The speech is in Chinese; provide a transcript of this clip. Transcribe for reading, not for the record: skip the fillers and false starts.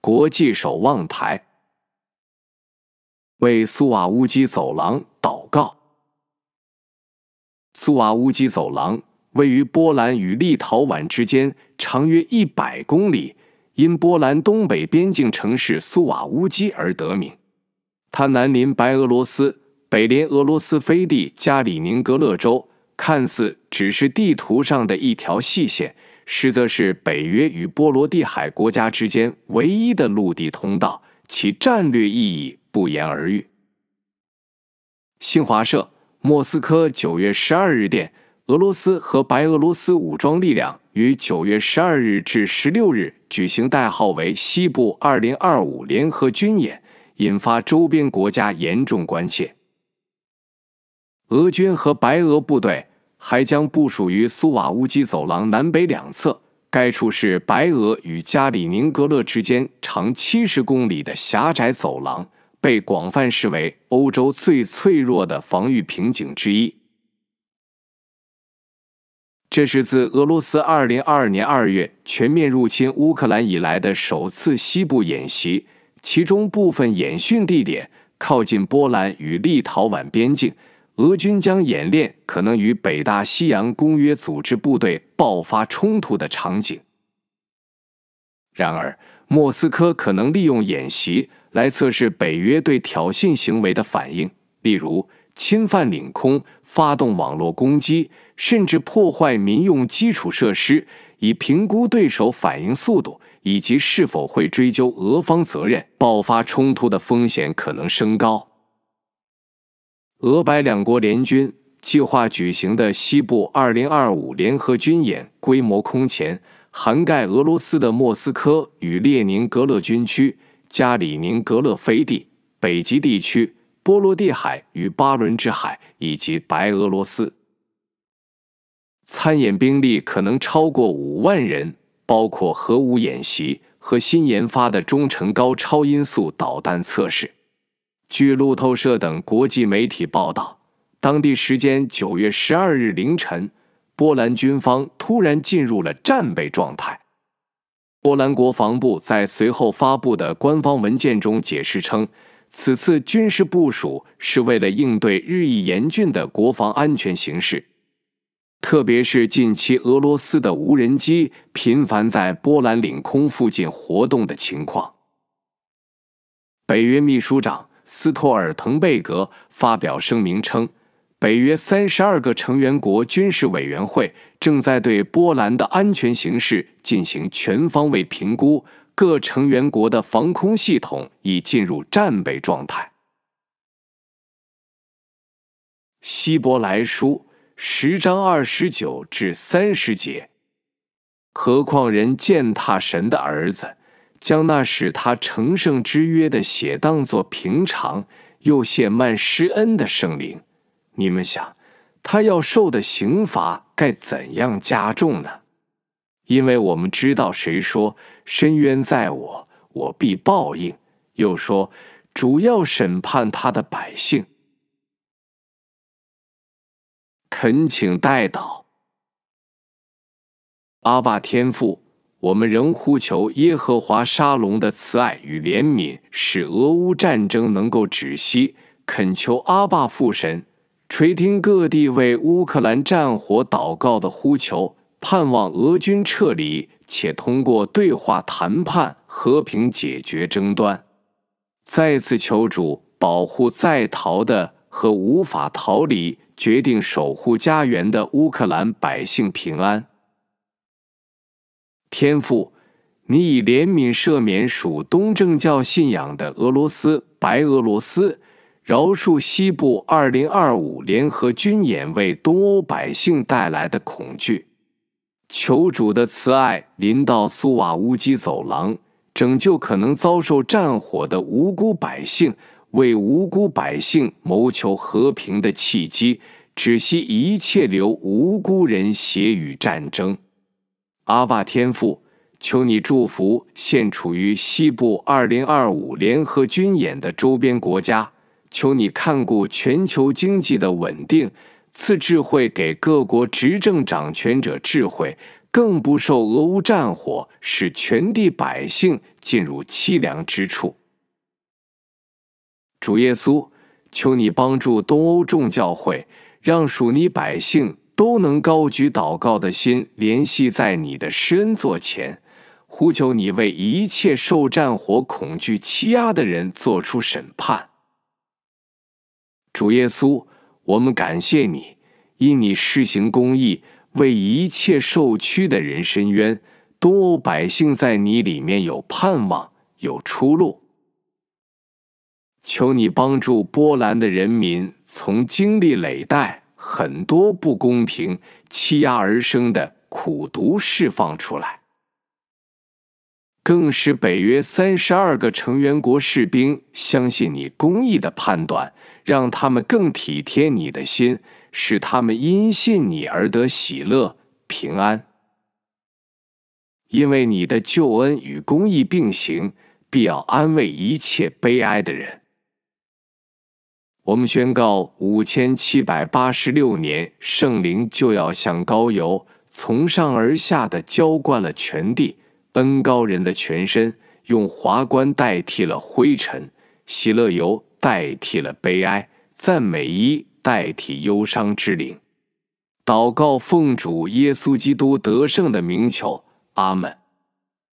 国际守望台。为苏瓦乌基走廊祷告。苏瓦乌基走廊位于波兰与立陶宛之间，长约100公里，因波兰东北边境城市苏瓦乌基而得名。它南临白俄罗斯，北连俄罗斯飞地加里宁格勒州，看似只是地图上的一条细线，实则是北约与波罗的海国家之间唯一的陆地通道，其战略意义不言而喻。新华社，莫斯科9月12日电，俄罗斯和白俄罗斯武装力量于9月12日至16日举行代号为西部2025联合军演，引发周边国家严重关切。俄军和白俄部队还将部署于苏瓦乌基走廊南北两侧，该处是白俄与加里宁格勒之间长70公里的狭窄走廊，被广泛视为欧洲最脆弱的防御瓶颈之一。这是自俄罗斯2022年2月全面入侵乌克兰以来的首次西部演习，其中部分演训地点靠近波兰与立陶宛边境，俄军将演练可能与北大西洋公约组织部队爆发冲突的场景。然而，莫斯科可能利用演习来测试北约对挑衅行为的反应，例如侵犯领空、发动网络攻击，甚至破坏民用基础设施，以评估对手反应速度以及是否会追究俄方责任，爆发冲突的风险可能升高。俄白两国联军计划举行的西部2025联合军演规模空前，涵盖俄罗斯的莫斯科与列宁格勒军区、加里宁格勒飞地、北极地区、波罗的海与巴伦支海以及白俄罗斯。参演兵力可能超过5万人，包括核武演习和新研发的中程高超音速导弹测试。据路透社等国际媒体报道，当地时间9月12日凌晨，波兰军方突然进入了战备状态。波兰国防部在随后发布的官方文件中解释称，此次军事部署是为了应对日益严峻的国防安全形势，特别是近期俄罗斯的无人机频繁在波兰领空附近活动的情况。北约秘书长斯托尔滕贝格发表声明称，北约32个成员国军事委员会正在对波兰的安全形势进行全方位评估，各成员国的防空系统已进入战备状态。希伯来书10章29至30节，何况人践踏神的儿子，将那使他成圣之约的血当作平常，又亵慢施恩的圣灵，你们想，他要受的刑罚该怎样加重呢？因为我们知道谁说深渊在我，我必报应，又说主要审判他的百姓。恳请代祷。阿爸天父，我们仍呼求耶和华沙龙的慈爱与怜悯，使俄乌战争能够止息，恳求阿爸父神垂听各地为乌克兰战火祷告的呼求，盼望俄军撤离，且通过对话谈判和平解决争端。再次求主保护在逃的和无法逃离、决定守护家园的乌克兰百姓平安。天父，你以怜悯赦免属东正教信仰的俄罗斯、白俄罗斯，饶恕西部2025联合军演为东欧百姓带来的恐惧。求主的慈爱临到苏瓦乌基走廊，拯救可能遭受战火的无辜百姓，为无辜百姓谋求和平的契机，止息一切流无辜人血与战争。阿爸天父，求你祝福现处于西部2025联合军演的周边国家，求你看顾全球经济的稳定，赐智慧给各国执政掌权者智慧， 更不受俄乌战火使全地百姓进入凄凉之处。主耶稣，求你帮助东欧众教会，让属你百姓都能高举祷告的心，联系在你的施恩座前，呼求你为一切受战火恐惧欺压的人做出审判。主耶稣，我们感谢你，因你施行公义，为一切受屈的人伸冤，东欧百姓在你里面有盼望，有出路。求你帮助波兰的人民从经历累代很多不公平欺压而生的苦毒释放出来，更使北约32个成员国士兵相信你公义的判断，让他们更体贴你的心，使他们因信你而得喜乐平安。因为你的救恩与公义并行，必要安慰一切悲哀的人。我们宣告5786年，圣灵就要像膏油从上而下的浇灌了全地，恩膏人的全身，用华冠代替了灰尘，喜乐油代替了悲哀，赞美衣代替忧伤之灵。祷告奉主耶稣基督得胜的名求，阿们。